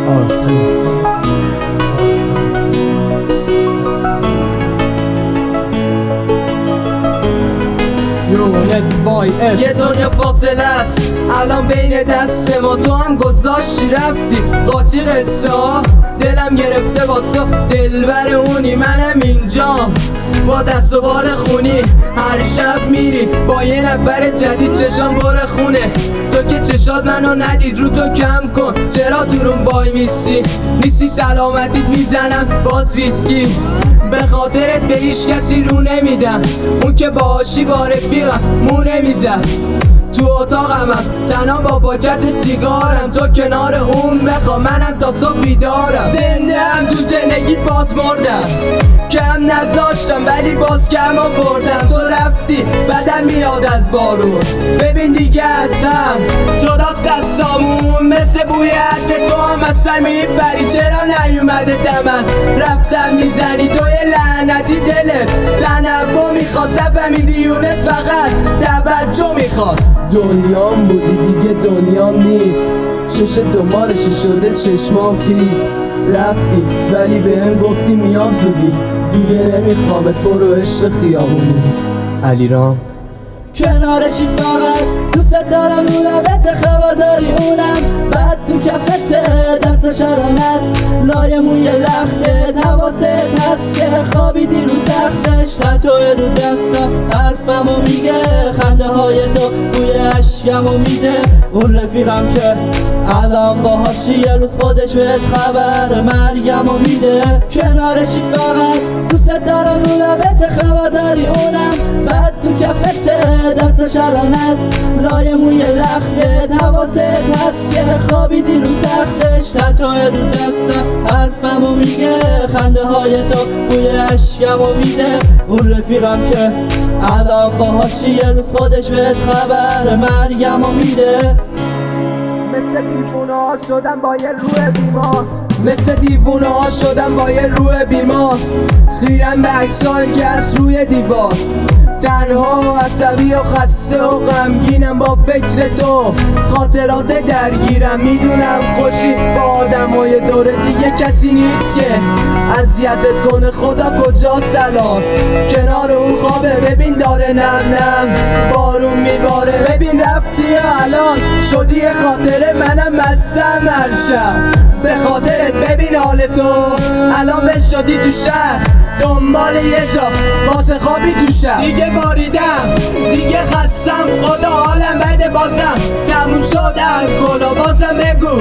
یه دنیا فاصله است الان بین دست ما، تو هم گذاشتی رفتی قاطی قصه ها. دلم گرفته واسه دلبر اونی، منم اینجا با دست و بار خونی. هر شب میری با یه نفر جدید، چشام بره خونه. تو که چشات منو ندید، رو تو کم کن. چرا تو روم وای میسی؟ نیستی سلامتیت میزنم باز ویسکی. به خاطرت به هیچ کسی رو نمیدم، اون که باهاشی با رفیقم مو نمیزد. تو اتاقمم تنها با پاکت سیگارم، تو کنار اون بخوا منم تا صبح بیدارم. زنده هم تو زندگی باز مردم، کم نذاشتم ولی باز کم آوردم. تو رفتی بدم میاد از بارون، ببین دیگه ازم جداست از سامون. مثل بوی که تو هم اصلا میبری، چرا نیومده دم از رفتم میزنی؟ تو یه لعنتی دلت تنوع میخواست، نفهمیدی یونس فقط توجه میخواست. دنیام بودی دیگه دنیام نیست، چش دنبالش شده چشمام خیز. رفتی ولی بهم گفتی میام زودی، دیگه نمیخوامت برو عشق خیابونی. علیرام کنارشی فقط دوست دارم، رو لبت خبر داری اونم بعد تو کفته دست شران است، لای موی لختت حواست هست که خوابیدی رو تختش. خطای رو دستم حرفمو میگه، خنده های تو بوی اشکمو میده. اون رفیقم که الان باهاشی یه روز خودش بهت خبر مرگمو میده. کنارشی فقط دوست دارم، رو لبت خبر داری اونم بعد تو کفته دست شران است، لای موی لختت حواست هست که خوابیدی رو تختش. خطای رو دستم حرفمو میگه، خنده های تو بوی اشکمو میده. اون رفیقم که الان باهاشی یه روز خودش بهت خبر مرگمو میده. مثل دیوونه ها شدم با یه روح بیمار، مثل دیوونه ها شدم با یه روح بیمار. خیرم به عکسایی که از روی دیوار، تنها و عصبی و خسته و غمگینم با فکر تو. خاطرات درگیرم، میدونم خوشی با آدمای دوره دیگه کسی نیست که اذیتت کنه. خدا کجا سلام کنار اون خوابه، ببین داره نم نم بارون میباره. ببین رفتی الان شدی خاطره، منم مستم هر شب به خاطرت. ببین حال تو الان به شدی تو شهر، دنبال یه جا واسه خوابی تو شب. دیگه باریدم دیگه خستم، خدا حالم بده بازم تموم شدم. کلا بازم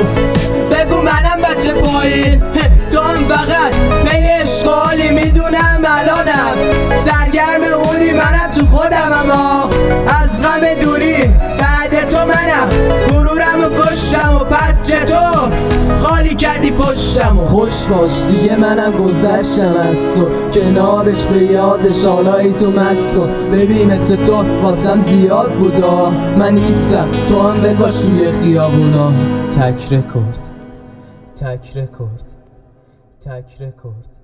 بگو منم بچه پایین، تو هم فقط به اشغالی. میدونم الانم سرگرم اونی، منم تو خودم اما از غم دورید. بعد تو منم غرورم و کشتم و پس چطور خالی کردی پشتم. خوش باش دیگه منم گذشتم از تو، کنارش به یادش حالای تو مست کن. ببین مثل تو واسم زیاد بودا، من نیستم تو هم ول باش توی خیابونا. تک رکورد